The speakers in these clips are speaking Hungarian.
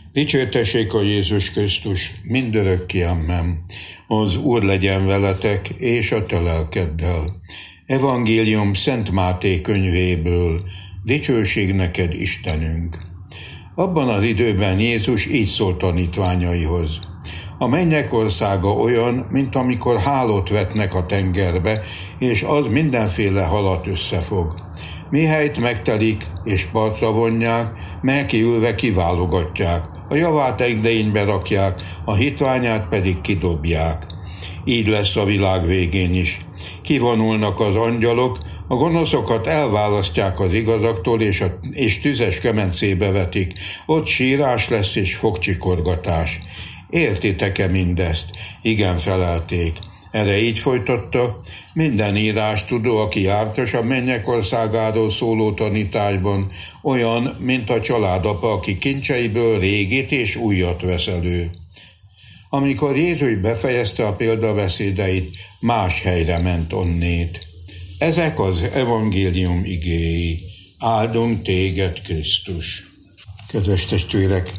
Dicsértessék a Jézus Krisztus, mindörökké, amen. Az Úr legyen veletek, és a te lelkeddel. Evangélium Szent Máté könyvéből. Dicsőség neked, Istenünk. Abban az időben Jézus így szólt tanítványaihoz. A mennyek országa olyan, mint amikor hálót vetnek a tengerbe, és az mindenféle halat összefog. Mihelyt megtelik és partra vonják, megkiülve kiválogatják, a javát egydejénybe rakják, a hitványát pedig kidobják. Így lesz a világ végén is. Kivonulnak az angyalok, a gonoszokat elválasztják az igazaktól, és tüzes kemencébe vetik. Ott sírás lesz és fogcsikorgatás. Értitek-e mindezt? Igen, felelték. Erre így folytatta: minden írástudó, aki jártas a mennyek országáról szóló tanításban, olyan, mint a családapa, aki kincseiből régit és újat vesz elő. Amikor Jézus befejezte a példabeszédeit, más helyre ment onnét. Ezek az evangélium igéi. Áldunk téged, Krisztus. Kedves testvérek!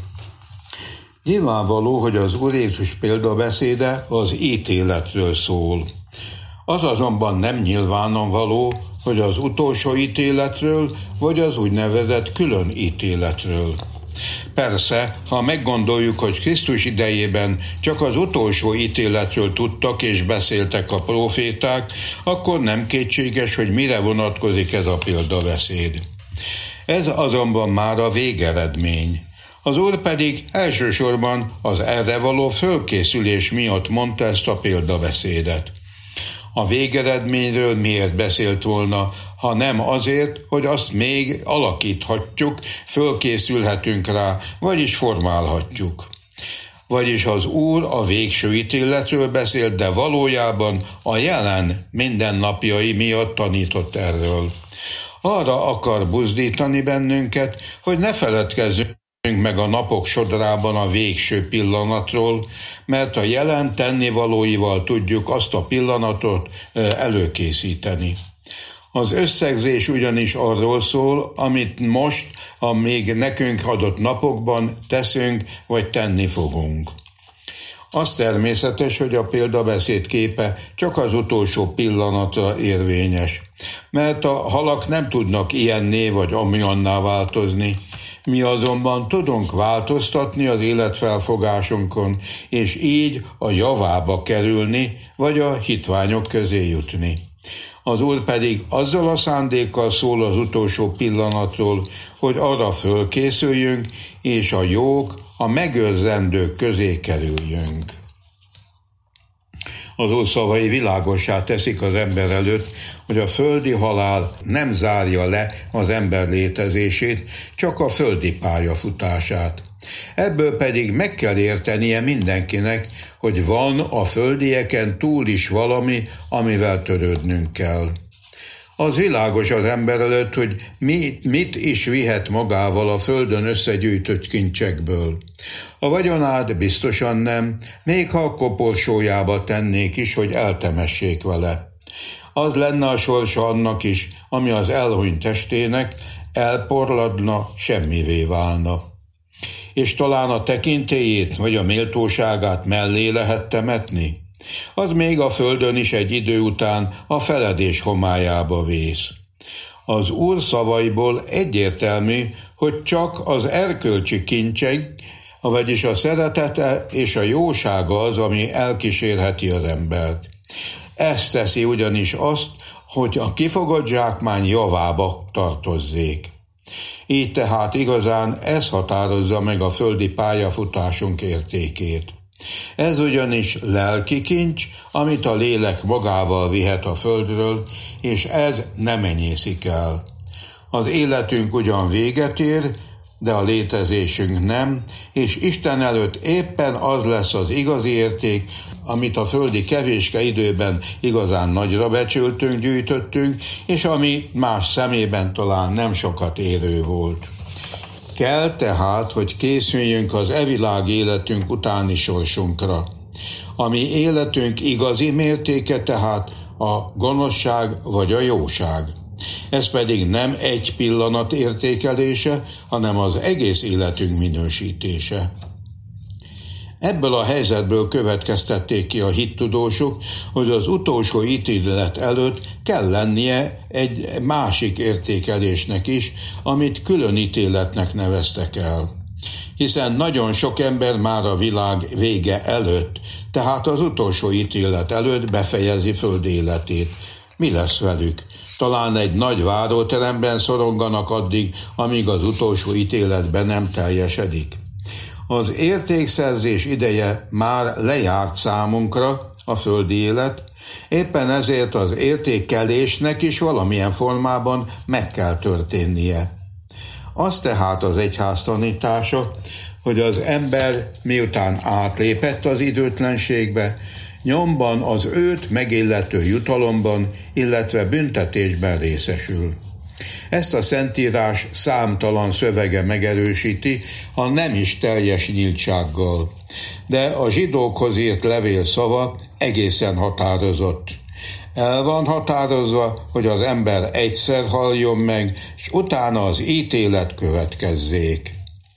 Nyilvánvaló, hogy az Úr Jézus példabeszéde az ítéletről szól. Az azonban nem nyilvánvaló, hogy az utolsó ítéletről, vagy az úgynevezett külön ítéletről. Persze, ha meggondoljuk, hogy Krisztus idejében csak az utolsó ítéletről tudtak és beszéltek a próféták, akkor nem kétséges, hogy mire vonatkozik ez a példabeszéd. Ez azonban már a végeredmény. Az Úr pedig elsősorban az erre való fölkészülés miatt mondta ezt a példabeszédet. A végeredményről miért beszélt volna, ha nem azért, hogy azt még alakíthatjuk, fölkészülhetünk rá, vagyis formálhatjuk. Vagyis az Úr a végső ítéletről beszélt, de valójában a jelen mindennapjai miatt tanított erről. Arra akar buzdítani bennünket, hogy ne feledkezzünk meg a napok sodrában a végső pillanatról, mert a jelen tennivalóival tudjuk azt a pillanatot előkészíteni. Az összegzés ugyanis arról szól, amit most, a még nekünk adott napokban teszünk, vagy tenni fogunk. Az természetes, hogy a példabeszéd képe csak az utolsó pillanatra érvényes, mert a halak nem tudnak ilyenné vagy amilyenná változni. Mi azonban tudunk változtatni az életfelfogásunkon, és így a javába kerülni, vagy a hitványok közé jutni. Az Úr pedig azzal a szándékkal szól az utolsó pillanatról, hogy arra fölkészüljünk, és a jók, a megőrzendők közé kerüljünk. Az Úr szavai világossá teszik az ember előtt, hogy a földi halál nem zárja le az ember létezését, csak a földi pályafutását. Ebből pedig meg kell értenie mindenkinek, hogy van a földieken túl is valami, amivel törődnünk kell. Az világos az ember előtt, hogy mit is vihet magával a földön összegyűjtött kincsekből. A vagyonát biztosan nem, még ha a koporsójába tennék is, hogy eltemessék vele. Az lenne a sorsa annak is, ami az elhunyt testének, elporladna, semmivé válna. És talán a tekintélyét vagy a méltóságát mellé lehet temetni? Az még a földön is egy idő után a feledés homályába vész. Az Úr szavaiból egyértelmű, hogy csak az erkölcsi kincsek, vagyis a szeretete és a jósága az, ami elkísérheti az embert. Ez teszi ugyanis azt, hogy a kifogott zsákmány javába tartozzék. Így tehát igazán ez határozza meg a földi pályafutásunk értékét. Ez ugyanis lelki kincs, amit a lélek magával vihet a földről, és ez nem enyészik el. Az életünk ugyan véget ér, de a létezésünk nem, és Isten előtt éppen az lesz az igazi érték, amit a földi kevéske időben igazán nagyra becsültünk, gyűjtöttünk, és ami más szemében talán nem sokat érő volt. Kell tehát, hogy készüljünk az evilág életünk utáni sorsunkra. A mi életünk igazi mértéke tehát a gonoszság vagy a jóság. Ez pedig nem egy pillanat értékelése, hanem az egész életünk minősítése. Ebből a helyzetből következtették ki a hittudósok, hogy az utolsó ítélet előtt kell lennie egy másik értékelésnek is, amit külön ítéletnek neveztek el. Hiszen nagyon sok ember már a világ vége előtt, tehát az utolsó ítélet előtt befejezi földi életét. Mi lesz velük? Talán egy nagy váróteremben szoronganak addig, amíg az utolsó ítéletben nem teljesedik. Az értékszerzés ideje már lejárt számunkra, a földi élet, éppen ezért az értékelésnek is valamilyen formában meg kell történnie. Az tehát az egyház tanítása, hogy az ember miután átlépett az időtlenségbe, nyomban az őt megillető jutalomban, illetve büntetésben részesül. Ezt a Szentírás számtalan szövege megerősíti, ha nem is teljes nyíltsággal. De a zsidókhoz írt levél szava egészen határozott. El van határozva, hogy az ember egyszer halljon meg, és utána az ítélet következzék.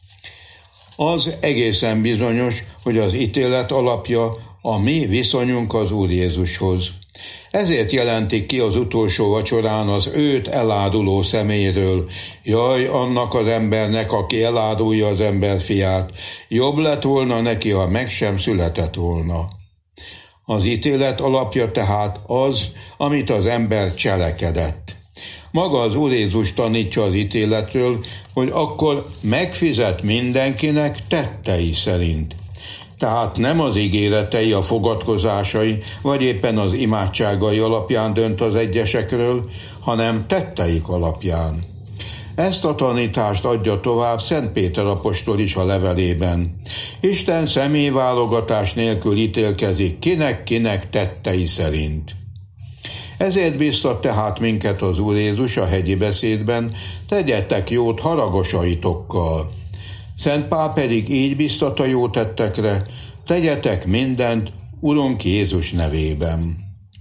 Az egészen bizonyos, hogy az ítélet alapja a mi viszonyunk az Úr Jézushoz. Ezért jelentik ki az utolsó vacsorán az őt eláruló személyről. Jaj, annak az embernek, aki elárulja az emberfiát, jobb lett volna neki, ha meg sem született volna. Az ítélet alapja tehát az, amit az ember cselekedett. Maga az Úr Jézus tanítja az ítéletről, hogy akkor megfizet mindenkinek tettei szerint. Tehát nem az ígéretei, a fogadkozásai, vagy éppen az imádságai alapján dönt az egyesekről, hanem tetteik alapján. Ezt a tanítást adja tovább Szent Péter apostol is a levelében. Isten személyválogatás nélkül ítélkezik kinek tettei szerint. Ezért biztat tehát minket az Úr Jézus a hegyi beszédben, tegyetek jót haragosaitokkal. Szent Pál pedig így biztat a jó tettekre, tegyetek mindent Urunk Jézus nevében.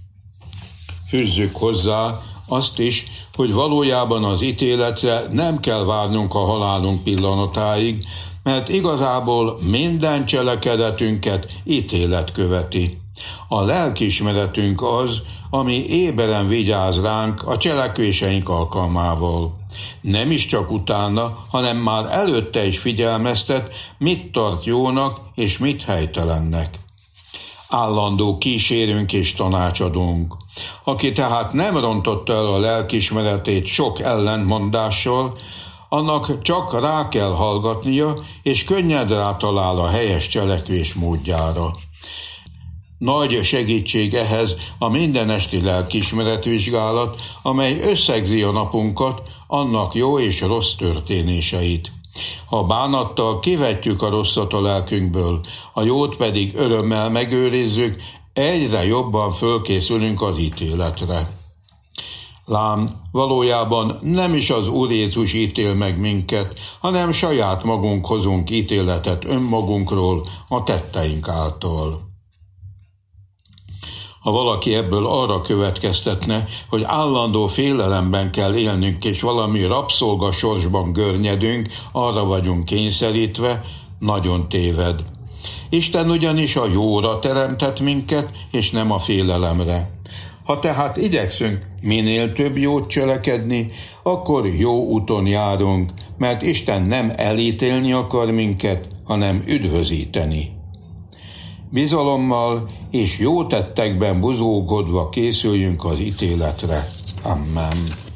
Fűzzük hozzá azt is, hogy valójában az ítéletre nem kell várnunk a halálunk pillanatáig, mert igazából minden cselekedetünket ítélet követi. A lelkiismeretünk az, ami éberen vigyáz ránk a cselekvéseink alkalmával. Nem is csak utána, hanem már előtte is figyelmeztet, mit tart jónak és mit helytelennek. Állandó kísérünk és tanácsadunk. Aki tehát nem rontotta el a lelkiismeretét sok ellentmondással, annak csak rá kell hallgatnia, és könnyed rátalál a helyes cselekvés módjára. Nagy segítség ehhez a mindenesti lelkiismeretvizsgálat, amely összegzi a napunkat, annak jó és rossz történéseit. Ha bánattal kivetjük a rosszat a lelkünkből, a jót pedig örömmel megőrizzük, egyre jobban fölkészülünk az ítéletre. Lám, valójában nem is az Úr Jézus ítél meg minket, hanem saját magunk hozunk ítéletet önmagunkról a tetteink által. Ha valaki ebből arra következtetne, hogy állandó félelemben kell élnünk, és valami rabszolga sorsban görnyedünk, arra vagyunk kényszerítve, nagyon téved. Isten ugyanis a jóra teremtett minket, és nem a félelemre. Ha tehát igyekszünk minél több jót cselekedni, akkor jó úton járunk, mert Isten nem elítélni akar minket, hanem üdvözíteni. Bizalommal és jó tettekben buzgókodva készüljünk az ítéletre. Amen.